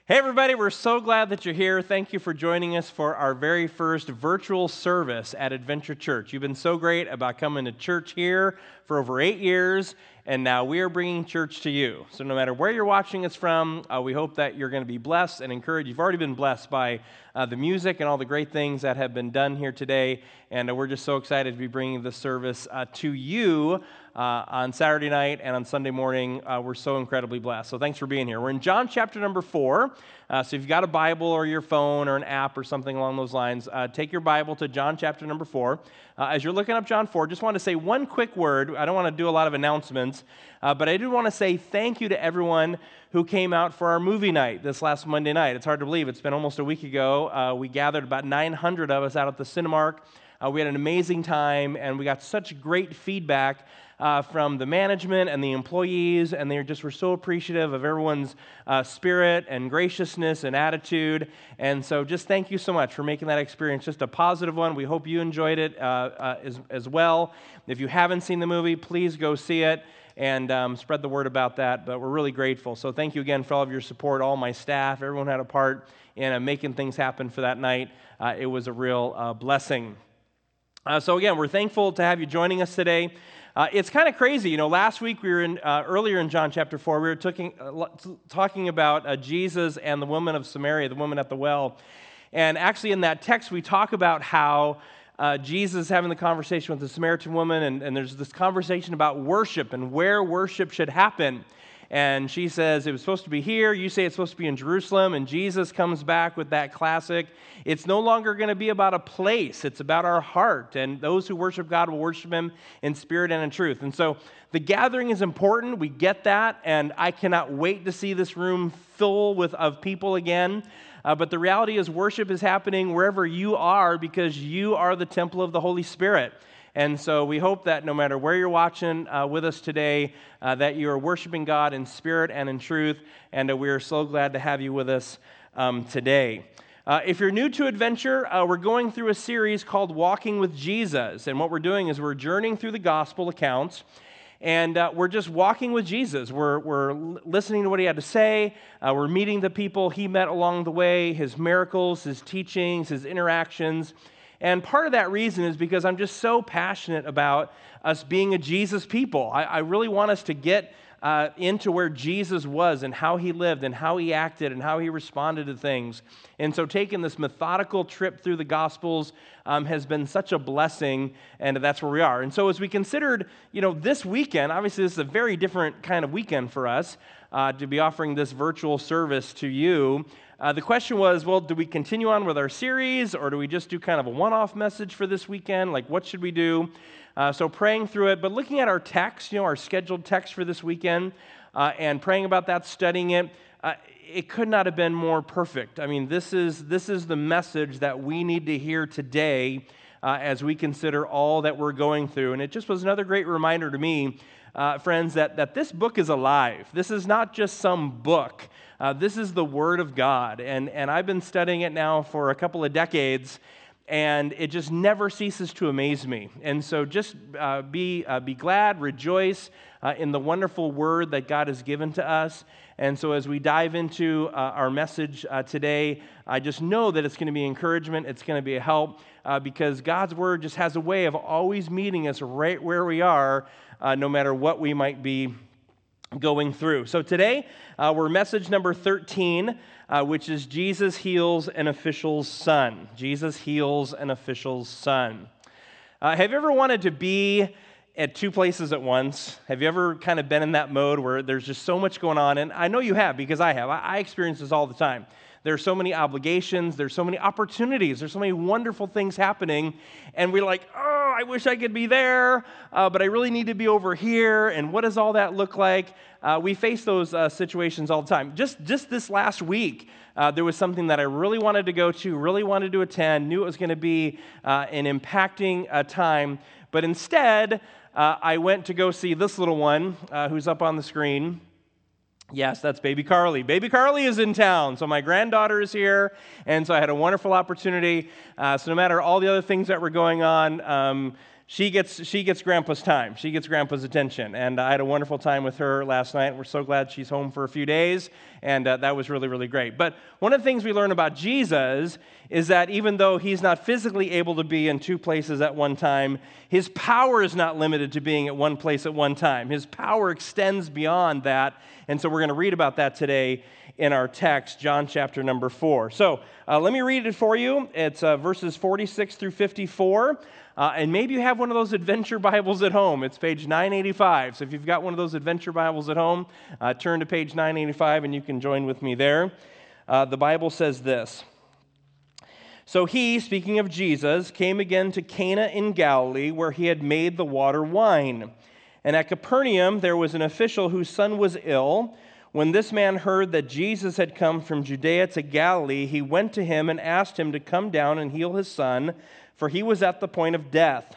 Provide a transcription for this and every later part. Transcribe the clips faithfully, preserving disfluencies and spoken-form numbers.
Hey everybody, we're so glad that you're here. Thank you for joining us for our very first virtual service at Adventure Church. You've been so great about coming to church here for over eight years, and now we are bringing church to you. So no matter where you're watching us from, uh, we hope that you're going to be blessed and encouraged. You've already been blessed by uh, the music and all the great things that have been done here today, and uh, we're just so excited to be bringing this service uh, to you Uh, on Saturday night and on Sunday morning. Uh, we're so incredibly blessed. So thanks for being here. We're in John chapter number four. Uh, so if you've got a Bible or your phone or an app or something along those lines, uh, take your Bible to John chapter number four. Uh, as you're looking up John four, just want to say one quick word. I don't want to do a lot of announcements, uh, but I do want to say thank you to everyone who came out for our movie night this last Monday night. It's hard to believe. It's been almost a week ago. Uh, we gathered about nine hundred of us out at the Cinemark. Uh, we had an amazing time, and we got such great feedback Uh, from the management and the employees, and they just were so appreciative of everyone's uh, spirit and graciousness and attitude. And so just thank you so much for making that experience just a positive one. We hope you enjoyed it uh, uh, as, as well. If you haven't seen the movie, please go see it and um, spread the word about that. But we're really grateful. So thank you again for all of your support, all my staff. Everyone had a part in uh, making things happen for that night. Uh, it was a real uh, blessing. Uh, so again, we're thankful to have you joining us today. Uh, it's kind of crazy, you know. Last week we were in uh, earlier in John chapter four. We were talking uh, talking about uh, Jesus and the woman of Samaria, the woman at the well. And actually, in that text, we talk about how uh, Jesus is having the conversation with the Samaritan woman, and, and there's this conversation about worship and where worship should happen. And she says, it was supposed to be here. You say it's supposed to be in Jerusalem. And Jesus comes back with that classic, it's no longer going to be about a place. It's about our heart. And those who worship God will worship Him in spirit and in truth. And so the gathering is important. We get that. And I cannot wait to see this room full with of people again. Uh, but the reality is worship is happening wherever you are because you are the temple of the Holy Spirit. And so we hope that no matter where you're watching uh, with us today, uh, that you are worshiping God in spirit and in truth, and uh, we are so glad to have you with us um, today. Uh, if you're new to Adventure, uh, we're going through a series called Walking with Jesus, and what we're doing is we're journeying through the gospel accounts, and uh, we're just walking with Jesus. We're, we're listening to what He had to say. Uh, we're meeting the people He met along the way, His miracles, His teachings, His interactions. And part of that reason is because I'm just so passionate about us being a Jesus people. I, I really want us to get uh, into where Jesus was and how He lived and how He acted and how He responded to things. And so taking this methodical trip through the Gospels um, has been such a blessing, and that's where we are. And so as we considered, you know, this weekend, obviously this is a very different kind of weekend for us uh, to be offering this virtual service to you. Uh, the question was, well, do we continue on with our series, or do we just do kind of a one-off message for this weekend? Like, what should we do? Uh, so praying through it, but looking at our text, you know, our scheduled text for this weekend, uh, and praying about that, studying it, uh, it could not have been more perfect. I mean, this is this is the message that we need to hear today uh, as we consider all that we're going through. And it just was another great reminder to me, uh, friends, that, that this book is alive. This is not just some book. Uh, this is the Word of God, and, and I've been studying it now for a couple of decades, and it just never ceases to amaze me. And so just uh, be uh, be glad, rejoice uh, in the wonderful Word that God has given to us. And so as we dive into uh, our message uh, today, I just know that it's going to be encouragement, it's going to be a help, uh, because God's Word just has a way of always meeting us right where we are, uh, no matter what we might be going through. So today, uh, we're message number thirteen, uh, which is Jesus heals an official's son. Jesus heals an official's son. Uh, have you ever wanted to be at two places at once? Have you ever kind of been in that mode where there's just so much going on? And I know you have, because I have. I, I experience this all the time. There are so many obligations, there's so many opportunities, there's so many wonderful things happening, and we're like, oh, I wish I could be there, uh, but I really need to be over here, and what does all that look like? Uh, we face those uh, situations all the time. Just, just this last week, uh, there was something that I really wanted to go to, really wanted to attend, knew it was going to be uh, an impacting uh, time, but instead, uh, I went to go see this little one uh, who's up on the screen. Yes, that's baby Carly. Baby Carly is in town, so my granddaughter is here, and so I had a wonderful opportunity. Uh, so no matter all the other things that were going on, um, she gets she gets Grandpa's time. She gets Grandpa's attention. And I had a wonderful time with her last night. We're so glad she's home for a few days, and uh, that was really, really great. But one of the things we learn about Jesus is that even though he's not physically able to be in two places at one time, his power is not limited to being at one place at one time. His power extends beyond that, and so we're going to read about that today in our text, John chapter number four. So uh, let me read it for you. It's uh, verses forty-six through fifty-four. Uh, and maybe you have one of those adventure Bibles at home. It's page nine eighty-five. So if you've got one of those adventure Bibles at home, uh, turn to page nine eighty-five and you can join with me there. Uh, the Bible says this. So he, speaking of Jesus, came again to Cana in Galilee, where he had made the water wine. And at Capernaum there was an official whose son was ill. When this man heard that Jesus had come from Judea to Galilee, he went to him and asked him to come down and heal his son, for he was at the point of death.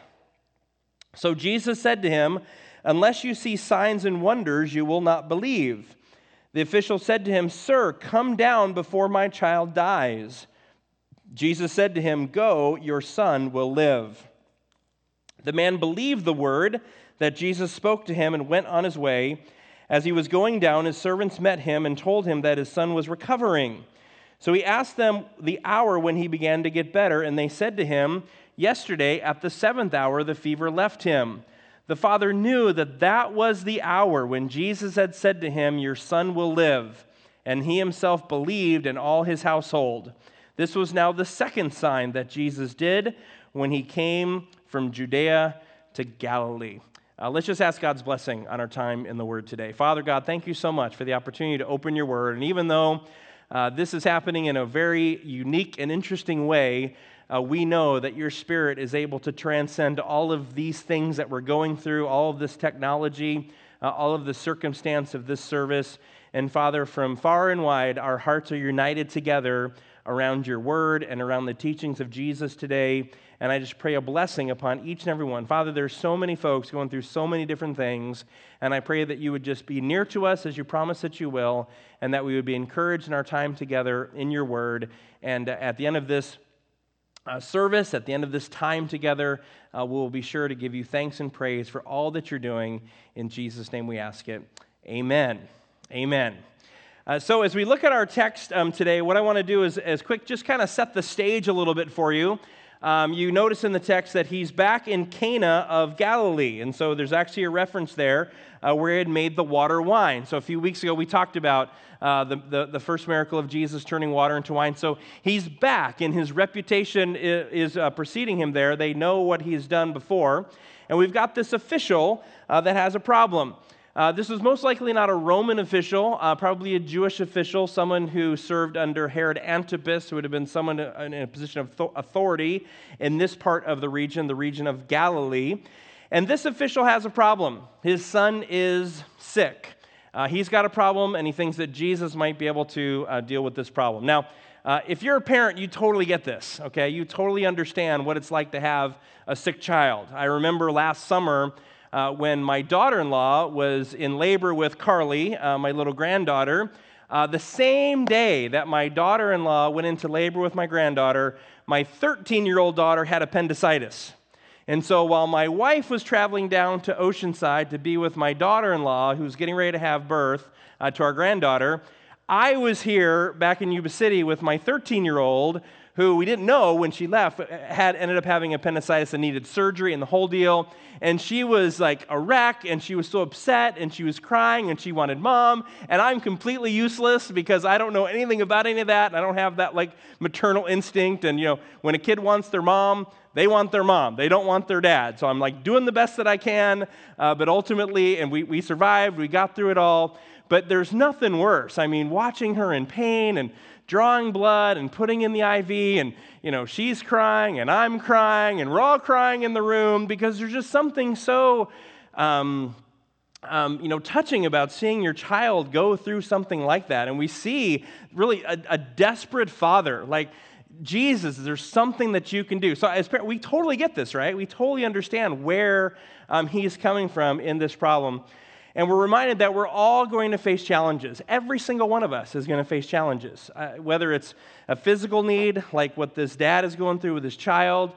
So Jesus said to him, "Unless you see signs and wonders, you will not believe." The official said to him, "Sir, come down before my child dies." Jesus said to him, "Go, your son will live." The man believed the word that Jesus spoke to him and went on his way. As he was going down, his servants met him and told him that his son was recovering. So he asked them the hour when he began to get better, and they said to him, "Yesterday at the seventh hour the fever left him." The father knew that that was the hour when Jesus had said to him, "Your son will live." And he himself believed, and all his household. This was now the second sign that Jesus did when he came from Judea to Galilee. Uh, let's just ask God's blessing on our time in the Word today. Father God, thank you so much for the opportunity to open your Word. And even though uh, this is happening in a very unique and interesting way, uh, we know that your Spirit is able to transcend all of these things that we're going through, all of this technology, uh, all of the circumstance of this service. And Father, from far and wide, our hearts are united together around your Word and around the teachings of Jesus today. And I just pray a blessing upon each and every one. Father, there's so many folks going through so many different things, and I pray that you would just be near to us as you promise that you will, and that we would be encouraged in our time together in your word. And at the end of this uh, service, at the end of this time together, uh, we'll be sure to give you thanks and praise for all that you're doing. In Jesus' name we ask it. Amen. Amen. Uh, so as we look at our text um, today, what I want to do is, is quick, just kind of set the stage a little bit for you. Um, you notice in the text that he's back in Cana of Galilee, and so there's actually a reference there uh, where he had made the water wine. So a few weeks ago we talked about uh, the, the, the first miracle of Jesus turning water into wine. So he's back, and his reputation is, is uh, preceding him there. They know what he's done before, and we've got this official uh, that has a problem. Uh, this was most likely not a Roman official, uh, probably a Jewish official, someone who served under Herod Antipas, who would have been someone in a position of th- authority in this part of the region, the region of Galilee. And this official has a problem. His son is sick. Uh, he's got a problem, and he thinks that Jesus might be able to uh, deal with this problem. Now, uh, if you're a parent, you totally get this, okay? You totally understand what it's like to have a sick child. I remember last summer, Uh, when my daughter-in-law was in labor with Carly, uh, my little granddaughter, uh, the same day that my daughter-in-law went into labor with my granddaughter, my thirteen-year-old daughter had appendicitis. And so while my wife was traveling down to Oceanside to be with my daughter-in-law, who's getting ready to have birth uh, to our granddaughter, I was here back in Yuba City with my thirteen-year-old, who we didn't know when she left, had ended up having appendicitis and needed surgery and the whole deal. And she was like a wreck, and she was so upset, and she was crying, and she wanted mom. And I'm completely useless because I don't know anything about any of that. And I don't have that like maternal instinct. And you know, when a kid wants their mom, they want their mom. They don't want their dad. So I'm like doing the best that I can. Uh, but ultimately, and we, we survived. We got through it all. But there's nothing worse. I mean, watching her in pain and drawing blood and putting in the I V, and you know, she's crying and I'm crying and we're all crying in the room because there's just something so um, um, you know, touching about seeing your child go through something like that. And we see really a, a desperate father, like, Jesus, there's something that you can do. So as parents, we totally get this, right? We totally understand where um, he's coming from in this problem. And we're reminded that we're all going to face challenges. Every single one of us is going to face challenges, uh, whether it's a physical need, like what this dad is going through with his child,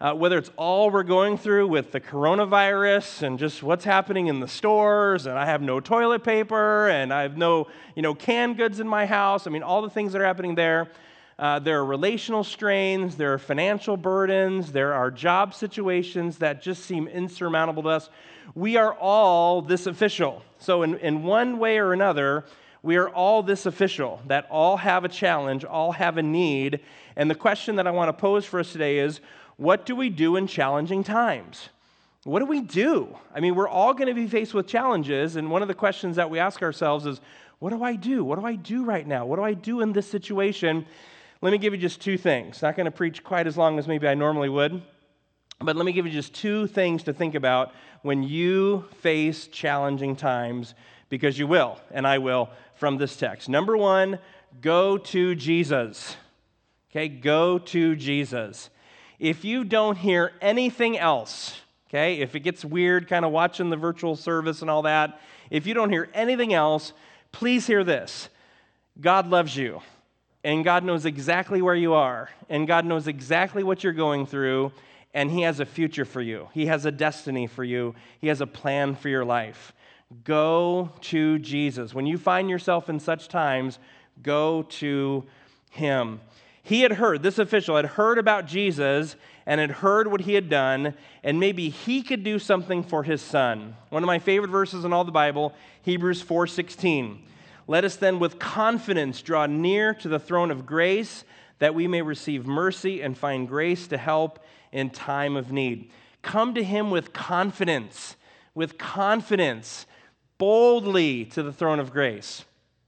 Uh, whether it's all we're going through with the coronavirus and just what's happening in the stores, and I have no toilet paper, and I have no, you know, canned goods in my house. I mean, all the things that are happening there. Uh, there are relational strains, there are financial burdens, there are job situations that just seem insurmountable to us. We are all this official. So in, in one way or another, we are all this official, that all have a challenge, all have a need. And the question that I want to pose for us today is, what do we do in challenging times? What do we do? I mean, we're all going to be faced with challenges, and one of the questions that we ask ourselves is, what do I do? What do I do right now? What do I do in this situation? Let me give you just two things. Not going to preach quite as long as maybe I normally would, but let me give you just two things to think about when you face challenging times, because you will, and I will, from this text. Number one, go to Jesus. Okay, go to Jesus. If you don't hear anything else, okay, if it gets weird kind of watching the virtual service and all that, if you don't hear anything else, please hear this. God loves you, and God knows exactly where you are, and God knows exactly what you're going through, and He has a future for you. He has a destiny for you. He has a plan for your life. Go to Jesus. When you find yourself in such times, go to Him. He had heard, this official had heard about Jesus and had heard what He had done, and maybe he could do something for his son. One of my favorite verses in all the Bible, Hebrews four sixteen. Let us then with confidence draw near to the throne of grace, that we may receive mercy and find grace to help in time of need. Come to Him with confidence, with confidence, boldly to the throne of grace.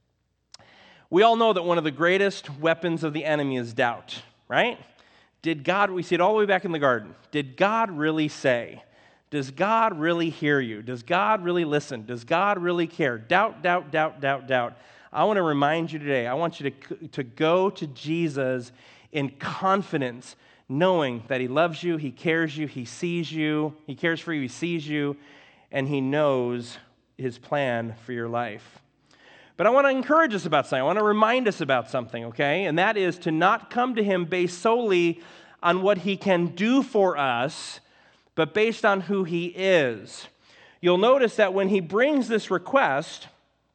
We all know that one of the greatest weapons of the enemy is doubt, right? Did God, we see it all the way back in the garden, did God really say? Does God really hear you? Does God really listen? Does God really care? Doubt, doubt, doubt, doubt, doubt. I want to remind you today, I want you to, to go to Jesus in confidence, knowing that He loves you, He cares you, He sees you, He cares for you, He sees you, and He knows His plan for your life. But I want to encourage us about something. I want to remind us about something, okay? And that is to not come to Him based solely on what He can do for us, but based on who He is. You'll notice that when He brings this request,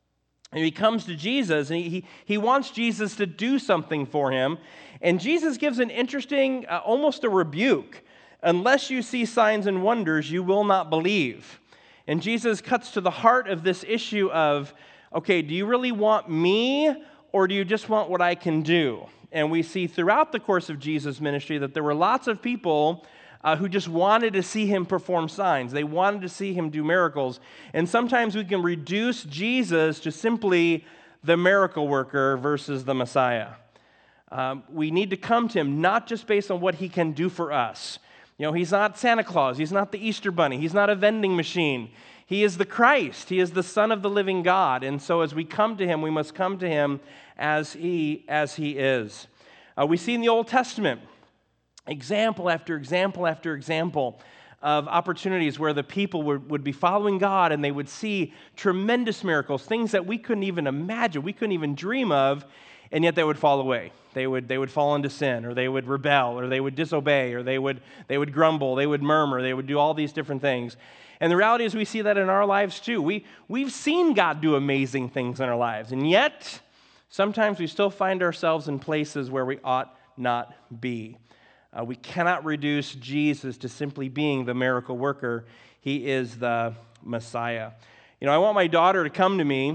and He comes to Jesus, and he, he, he wants Jesus to do something for him, and Jesus gives an interesting, uh, almost a rebuke. Unless you see signs and wonders, you will not believe. And Jesus cuts to the heart of this issue of, okay, do you really want me, or do you just want what I can do? And we see throughout the course of Jesus' ministry that there were lots of people uh, who just wanted to see Him perform signs. They wanted to see Him do miracles. And sometimes we can reduce Jesus to simply the miracle worker versus the Messiah. Um, we need to come to Him not just based on what He can do for us. You know, He's not Santa Claus. He's not the Easter Bunny. He's not a vending machine. He is the Christ. He is the Son of the living God. And so as we come to Him, we must come to Him as He, as he is. Uh, we see in the Old Testament example after example after example of opportunities where the people would, would be following God, and they would see tremendous miracles, things that we couldn't even imagine, we couldn't even dream of, and yet they would fall away. They would, they would fall into sin, or they would rebel, or they would disobey, or they would, they would grumble, they would murmur, they would do all these different things. And the reality is we see that in our lives too. We, we've seen God do amazing things in our lives, and yet sometimes we still find ourselves in places where we ought not be. Uh, we cannot reduce Jesus to simply being the miracle worker. He is the Messiah. You know, I want my daughter to come to me.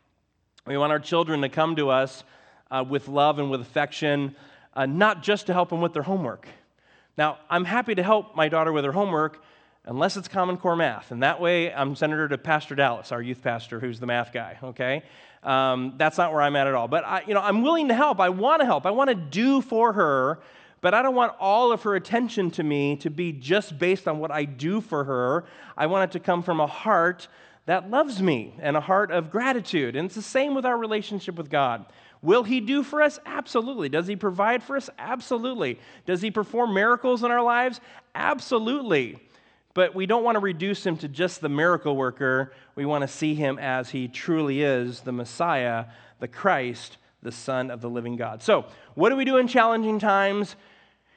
We want our children to come to us uh, with love and with affection, uh, not just to help them with their homework. Now, I'm happy to help my daughter with her homework, unless it's Common Core math. And that way, I'm sending her to Pastor Dallas, our youth pastor, who's the math guy, okay? Um, that's not where I'm at at all. But, I, you know, I'm willing to help. I want to help. I want to do for her, but I don't want all of her attention to me to be just based on what I do for her. I want it to come from a heart that loves me and a heart of gratitude. And it's the same with our relationship with God. Will He do for us? Absolutely. Does He provide for us? Absolutely. Does He perform miracles in our lives? Absolutely. But we don't want to reduce Him to just the miracle worker. We want to see Him as He truly is, the Messiah, the Christ, the Son of the living God. So, what do we do in challenging times?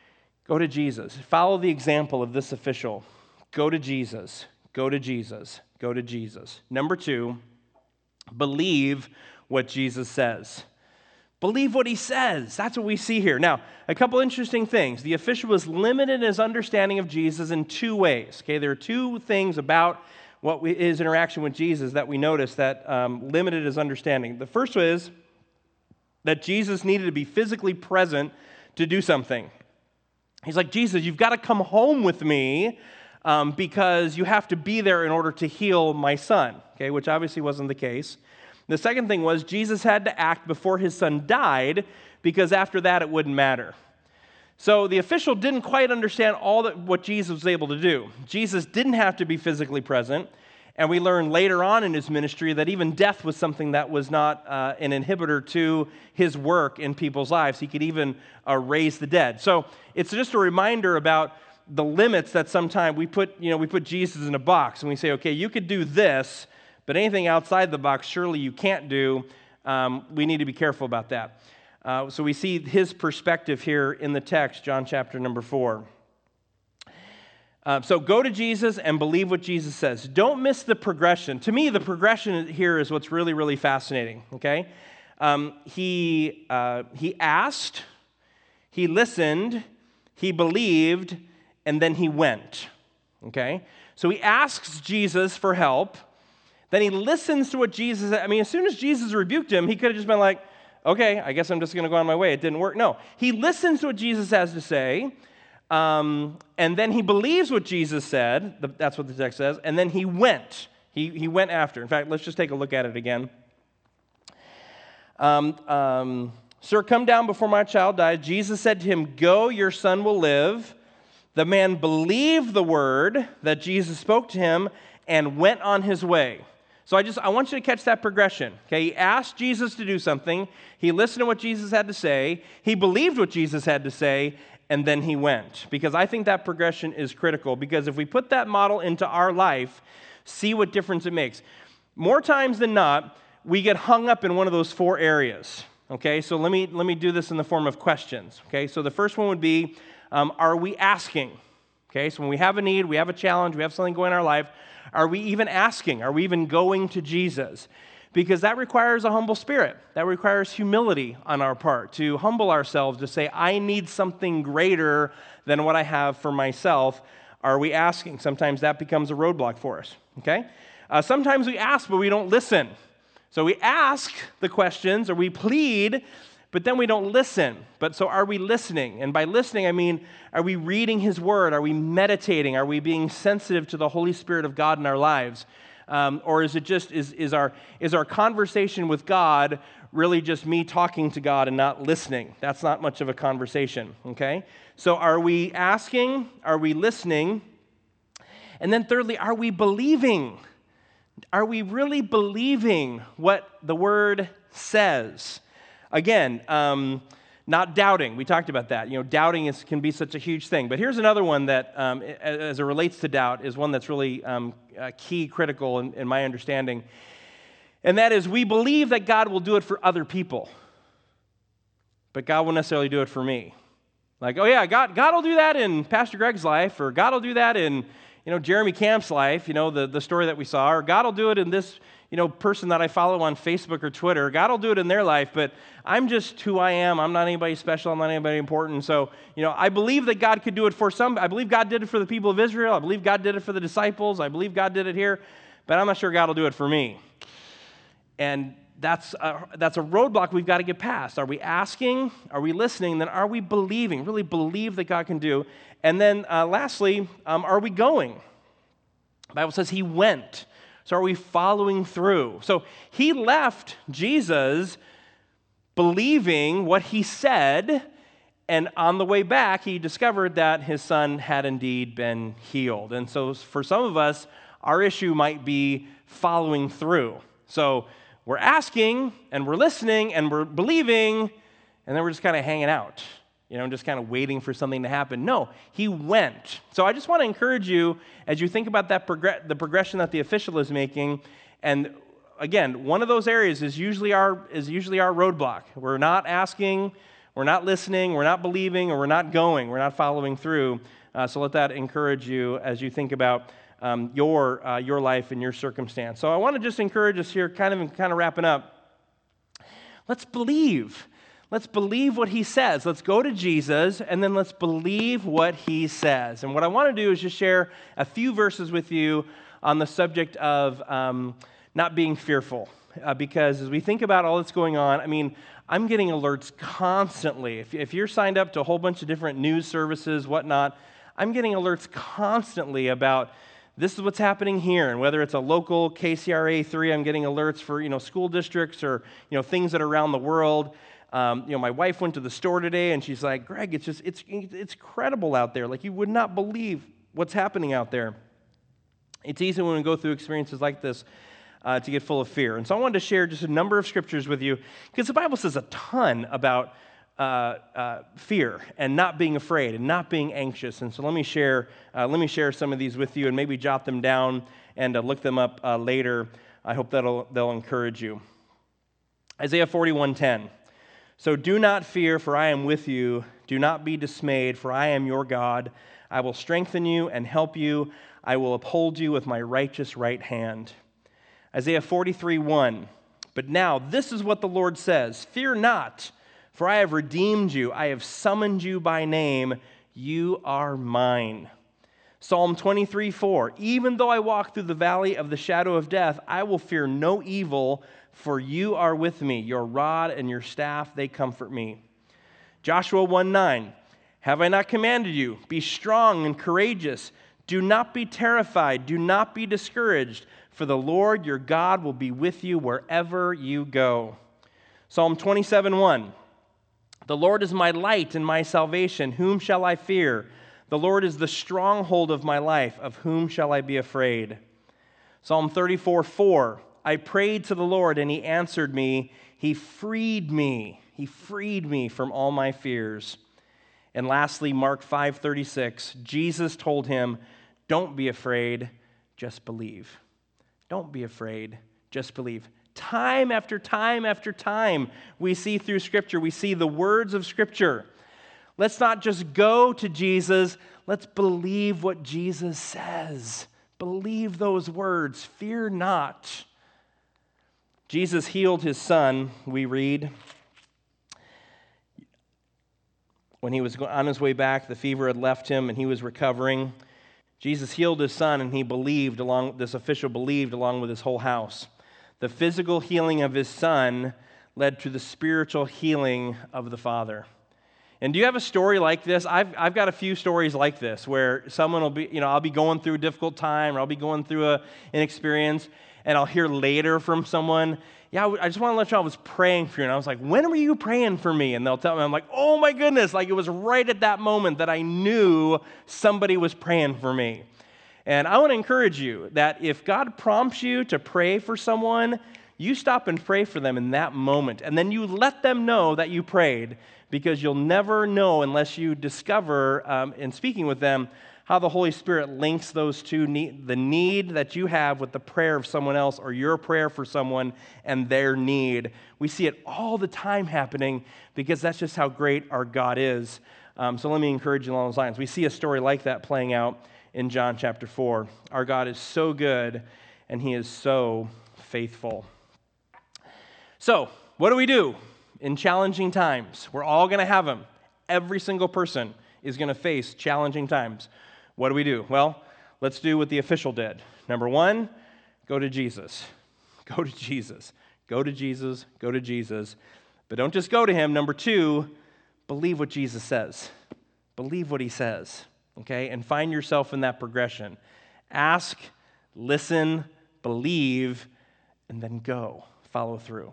Go to Jesus. Follow the example of this official. Go to Jesus. Go to Jesus. Go to Jesus. Number two, believe what Jesus says. Believe what he says. That's what we see here. Now, a couple interesting things. The official was limited in his understanding of Jesus in two ways. Okay, there are two things about what we, his interaction with Jesus that we notice that um, limited his understanding. The first is that Jesus needed to be physically present to do something. He's like, Jesus, you've got to come home with me um, because you have to be there in order to heal my son. Okay, which obviously wasn't the case. The second thing was Jesus had to act before his son died because after that it wouldn't matter. So the official didn't quite understand all that what Jesus was able to do. Jesus didn't have to be physically present, and we learn later on in his ministry that even death was something that was not uh, an inhibitor to his work in people's lives. He could even uh, raise the dead. So it's just a reminder about the limits that sometimes we put, you know, we put Jesus in a box and we say, okay, you could do this, but anything outside the box, surely you can't do. Um, we need to be careful about that. Uh, so we see his perspective here in the text, John chapter number four. Uh, so go to Jesus and believe what Jesus says. Don't miss the progression. To me, the progression here is what's really, really fascinating, okay? Um, he, uh, he asked, he listened, he believed, and then he went, okay? So he asks Jesus for help. Then he listens to what Jesus, I mean, as soon as Jesus rebuked him, he could have just been like, okay, I guess I'm just going to go on my way. It didn't work. No, he listens to what Jesus has to say, um, and then he believes what Jesus said. That's what the text says. And then he went. He, he went after. In fact, let's just take a look at it again. Um, um, Sir, come down before my child dies. Jesus said to him, go, your son will live. The man believed the word that Jesus spoke to him and went on his way. So I just, I want you to catch that progression. Okay, he asked Jesus to do something. He listened to what Jesus had to say. He believed what Jesus had to say, and then he went. Because I think that progression is critical. Because if we put that model into our life, see what difference it makes. More times than not, we get hung up in one of those four areas. Okay, so let me let me do this in the form of questions. Okay, so the first one would be, um, are we asking? Okay, so when we have a need, we have a challenge, we have something going in our life, are we even asking? Are we even going to Jesus? Because that requires a humble spirit. That requires humility on our part, to humble ourselves, to say, I need something greater than what I have for myself. Are we asking? Sometimes that becomes a roadblock for us, okay? Uh, sometimes we ask, but we don't listen. So we ask the questions, or we plead, but then we don't listen. But so are we listening? And by listening, I mean, are we reading his word? Are we meditating? Are we being sensitive to the Holy Spirit of God in our lives? Um, or is it just, is, is, our, is our conversation with God really just me talking to God and not listening? That's not much of a conversation, okay? So are we asking? Are we listening? And then thirdly, are we believing? Are we really believing what the word says? Again, um, not doubting. We talked about that. You know, doubting is, can be such a huge thing. But here's another one that, um, as it relates to doubt, is one that's really um, uh, key, critical in, in my understanding. And that is, we believe that God will do it for other people, but God won't necessarily do it for me. Like, oh yeah, God, God will do that in Pastor Greg's life, or God will do that in, you know, Jeremy Camp's life, you know, the, the story that we saw, or God will do it in this, you know, person that I follow on Facebook or Twitter. God will do it in their life, but I'm just who I am. I'm not anybody special. I'm not anybody important. So, you know, I believe that God could do it for some. I believe God did it for the people of Israel. I believe God did it for the disciples. I believe God did it here, but I'm not sure God will do it for me. And that's a, that's a roadblock we've got to get past. Are we asking? Are we listening? Then are we believing? Really believe that God can do? And then uh, lastly, um, are we going? The Bible says he went. So are we following through? So he left Jesus believing what he said, and on the way back, he discovered that his son had indeed been healed. And so for some of us, our issue might be following through. So we're asking, and we're listening, and we're believing, and then we're just kind of hanging out, you know, just kind of waiting for something to happen. No, he went. So I just want to encourage you, as you think about that progr- the progression that the official is making, and again, one of those areas is usually our is usually our roadblock. We're not asking, we're not listening, we're not believing, or we're not going, we're not following through. Uh, so let that encourage you as you think about um, your uh, your life and your circumstance. So I want to just encourage us here, kind of kind of wrapping up. Let's believe. Let's believe what he says. Let's go to Jesus, and then let's believe what he says. And what I want to do is just share a few verses with you on the subject of um, not being fearful. Uh, because as we think about all that's going on, I mean, I'm getting alerts constantly. If, if you're signed up to a whole bunch of different news services, whatnot, I'm getting alerts constantly about this is what's happening here. And whether it's a local K C R A three, I'm getting alerts for, you know, school districts or, you know, things that are around the world. Um, you know, my wife went to the store today and she's like, Greg, it's just, it's, it's incredible out there. Like, you would not believe what's happening out there. It's easy when we go through experiences like this Uh, to get full of fear. And so I wanted to share just a number of scriptures with you, because the Bible says a ton about uh, uh, fear and not being afraid and not being anxious. And so let me share uh, let me share some of these with you, and maybe jot them down and uh, look them up uh, later. I hope that'll they'll encourage you. Isaiah forty-one ten. So do not fear, for I am with you. Do not be dismayed, for I am your God. I will strengthen you and help you. I will uphold you with my righteous right hand. Isaiah forty-three one, but now this is what the Lord says, fear not, for I have redeemed you, I have summoned you by name, you are mine. Psalm twenty-three four, even though I walk through the valley of the shadow of death, I will fear no evil, for you are with me, your rod and your staff, they comfort me. Joshua one nine, have I not commanded you, be strong and courageous, do not be terrified, do not be discouraged, for the Lord your God will be with you wherever you go. Psalm twenty-seven one. The Lord is my light and my salvation. Whom shall I fear? The Lord is the stronghold of my life. Of whom shall I be afraid? Psalm thirty-four four. I prayed to the Lord and he answered me. He freed me. He freed me from all my fears. And lastly, Mark five thirty-six. Jesus told him, don't be afraid, just believe. Don't be afraid, just believe. Time after time after time, we see through Scripture, we see the words of Scripture. Let's not just go to Jesus, let's believe what Jesus says. Believe those words, fear not. Jesus healed his son, we read. When he was on his way back, the fever had left him and he was recovering. Jesus healed his son, and he believed along, this official believed along with his whole house. The physical healing of his son led to the spiritual healing of the father. And do you have a story like this? I've, I've got a few stories like this where someone will be, you know, I'll be going through a difficult time, or I'll be going through a, an experience, and I'll hear later from someone, yeah, I just want to let you know I was praying for you. And I was like, when were you praying for me? And they'll tell me, I'm like, oh my goodness, like it was right at that moment that I knew somebody was praying for me. And I want to encourage you that if God prompts you to pray for someone, you stop and pray for them in that moment. And then you let them know that you prayed, because you'll never know unless you discover um, in speaking with them how the Holy Spirit links those two, need, the need that you have with the prayer of someone else, or your prayer for someone and their need. We see it all the time happening, because that's just how great our God is. Um, so let me encourage you along those lines. We see a story like that playing out in John chapter four. Our God is so good, and he is so faithful. So, what do we do in challenging times? We're all going to have them. Every single person is going to face challenging times. What do we do? Well, let's do what the official did. Number one, go to Jesus. Go to Jesus. Go to Jesus. Go to Jesus. But don't just go to him. Number two, believe what Jesus says. Believe what he says. Okay? And find yourself in that progression. Ask, listen, believe, and then go. Follow through.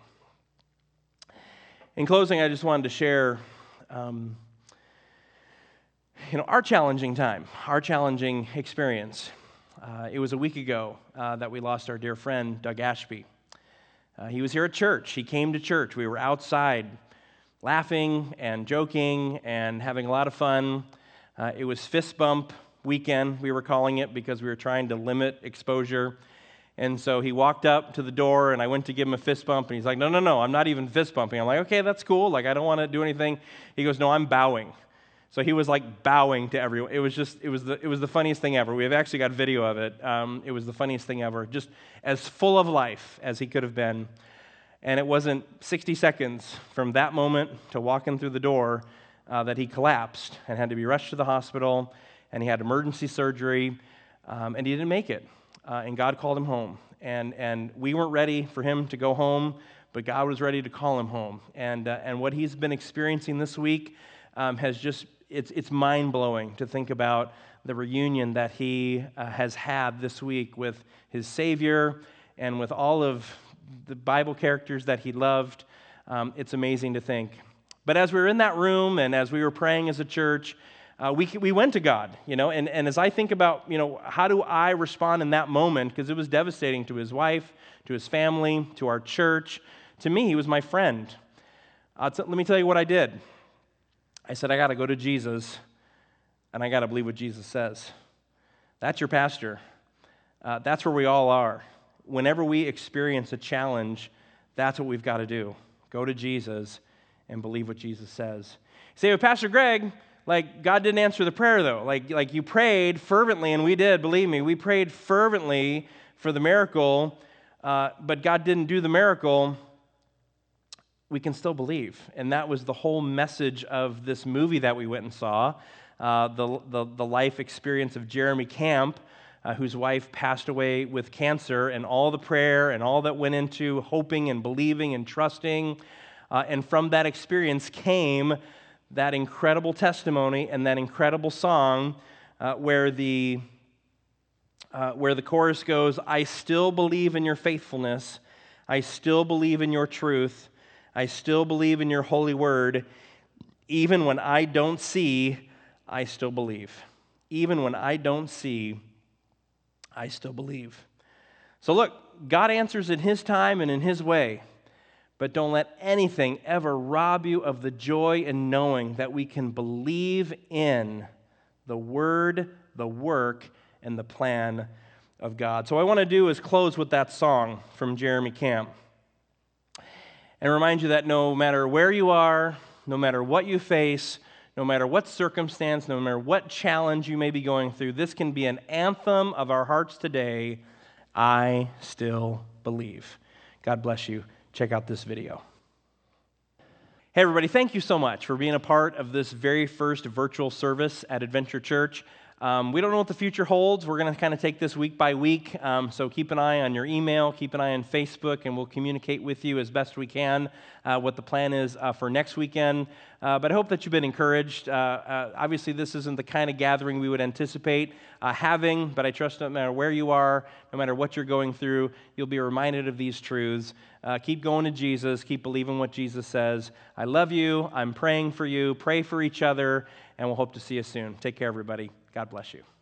In closing, I just wanted to share um, you know, our challenging time, our challenging experience. Uh, it was a week ago uh, that we lost our dear friend, Doug Ashby. Uh, he was here at church. He came to church. We were outside laughing and joking and having a lot of fun. Uh, it was fist bump weekend, we were calling it, because we were trying to limit exposure. And so he walked up to the door, and I went to give him a fist bump, and he's like, no, no, no, I'm not even fist bumping. I'm like, okay, that's cool. Like, I don't want to do anything. He goes, no, I'm bowing. So he was like bowing to everyone. It was just, it was the, it was the funniest thing ever. We've actually got video of it. Um, it was the funniest thing ever. Just as full of life as he could have been. And it wasn't sixty seconds from that moment to walking through the door uh, that he collapsed and had to be rushed to the hospital, and he had emergency surgery, um, and he didn't make it. Uh, and God called him home. And and we weren't ready for him to go home, but God was ready to call him home. And uh, and what he's been experiencing this week um, has just It's it's mind-blowing to think about the reunion that he uh, has had this week with his Savior and with all of the Bible characters that he loved. Um, it's amazing to think. But as we were in that room and as we were praying as a church, uh, we we went to God, you know, and, and as I think about, you know, how do I respond in that moment, because it was devastating to his wife, to his family, to our church. To me, he was my friend. Uh, t- let me tell you what I did. I said, I got to go to Jesus, and I got to believe what Jesus says. That's your pastor. Uh, that's where we all are. Whenever we experience a challenge, that's what we've got to do. Go to Jesus and believe what Jesus says. You say, well, Pastor Greg, like, God didn't answer the prayer, though. Like, like you prayed fervently, and we did, believe me. We prayed fervently for the miracle, uh, but God didn't do the miracle. We can still believe. And that was the whole message of this movie that we went and saw, uh, the, the, the life experience of Jeremy Camp, uh, whose wife passed away with cancer, and all the prayer and all that went into hoping and believing and trusting. Uh, and from that experience came that incredible testimony and that incredible song uh, where the uh, where the chorus goes, I still believe in your faithfulness. I still believe in your truth. I still believe in your holy word. Even when I don't see, I still believe. Even when I don't see, I still believe. So look, God answers in his time and in his way, but don't let anything ever rob you of the joy in knowing that we can believe in the word, the work, and the plan of God. So what I want to do is close with that song from Jeremy Camp. And remind you that no matter where you are, no matter what you face, no matter what circumstance, no matter what challenge you may be going through, this can be an anthem of our hearts today. I still believe. God bless you. Check out this video. Hey everybody, thank you so much for being a part of this very first virtual service at Adventure Church. Um, we don't know what the future holds. We're going to kind of take this week by week, um, so keep an eye on your email, keep an eye on Facebook, and we'll communicate with you as best we can uh, what the plan is uh, for next weekend. Uh, but I hope that you've been encouraged. Uh, uh, obviously, this isn't the kind of gathering we would anticipate uh, having, but I trust no matter where you are, no matter what you're going through, you'll be reminded of these truths. Uh, keep going to Jesus. Keep believing what Jesus says. I love you. I'm praying for you. Pray for each other, and we'll hope to see you soon. Take care, everybody. God bless you.